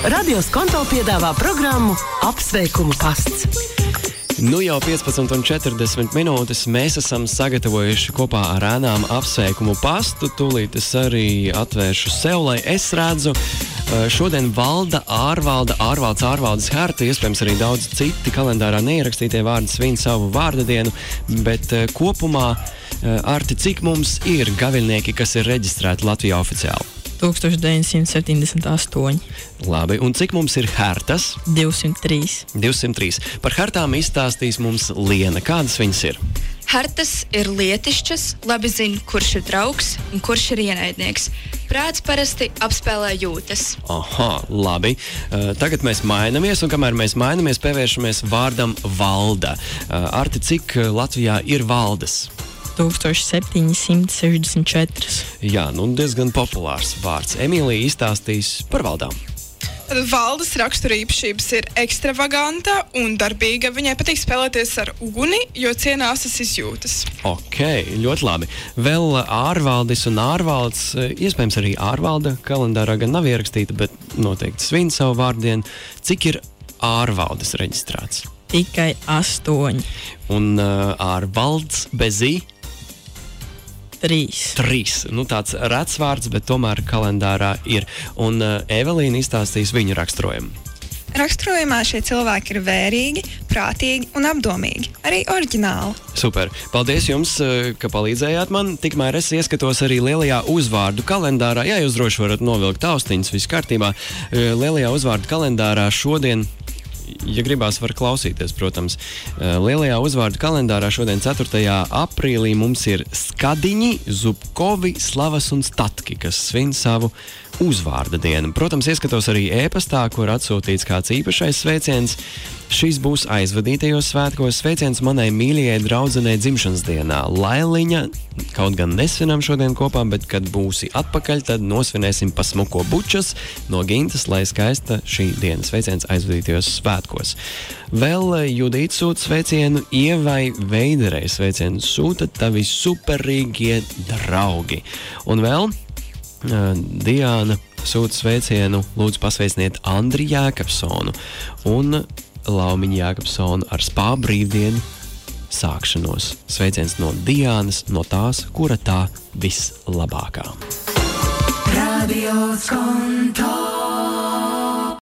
Radio Skonto piedāvā programmu Apsveikumu pasts. Nu jau 15:40 mēs esam sagatavojuši kopā ar ēnām apsveikumu pastu. Tūlīt es arī atvēršu sev, lai es redzu. Šodien valda ārvaldes Herta, iespējams arī daudz citi kalendārā neierakstītie vārdi svin savu vārda dienu, bet kopumā, Arti, cik mums ir gaviļnieki, kas ir reģistrēti Latvijā oficiāli? 1978. Labi, un cik mums ir Hertas? 203. 203. Par Hertām izstāstīs mums Liena. Kādas viņas ir? Hertas ir lietišķas, labi zina, kurš ir draugs un kurš ir ienaidnieks. Prāts parasti apspēlē jūtas. Aha, labi. Tagad mēs mainamies, un kamēr mēs mainamies, pievēršamies vārdam valda. Arti, cik Latvijā ir valdes? 1764. Jā, nu diezgan populārs vārds. Emīlija izstāstīs par valdām. Valdes raksturīpašības ir ekstravaganta un darbīga. Viņai patīk spēlēties ar uguni, jo ciena asas izjūtas. Ok, ļoti labi. Vēl ārvaldis un ārvalds, iespējams arī ārvalda kalendārā gan nav ierakstīta, bet noteikti svin savu vārdienu. Cik ir ārvaldes reģistrēts? Tikai 8. Un ārvalds bez i? 3. Nu, tāds rets vārds, bet tomēr kalendārā ir. Un Evelīna izstāstīs viņu raksturojumu. Raksturojumā šie cilvēki ir vērīgi, prātīgi un apdomīgi. Arī oriģināli. Super. Paldies jums, ka palīdzējāt man. Tikmēr es ieskatos arī lielajā uzvārdu kalendārā. Jā, jūs droši varat novilkt austiņas, viss kārtībā. Lielajā uzvārdu kalendārā šodien, ja gribās, var klausīties, protams. Lielajā uzvārdu kalendārā šodien 4. aprīlī mums ir Skadiņi, Zubkovi, Slavas un Statki, kas svin savu uzvārda dienu. Protams, ieskatos arī ēpastā, kur atsūtīts kāds īpašais sveiciens. Šis būs aizvadītajos svētkos sveiciens manai mīļajai draudzenei dzimšanas dienā. Lailiņa, kaut gan nesvinam šodien kopā, bet kad būsi atpakaļ, tad nosvinēsim pa smuko bučas no Gintas, lai skaista šī dienas sveiciens aizvadītajos svētkos. Vēl Judīta sūta sveicienu, Ievai Veiderei sveicienu sūta tavi superīgie draugi. Un vēl Diāna sūta sveicienu, lūdzu pasveiciniet Andri Jākapsonu un Laumiņu Jākapsonu ar spā brīvdienu sākšanos. Sveiciens no Diānas, no tās, kura tā vislabākā. Radio Skonto.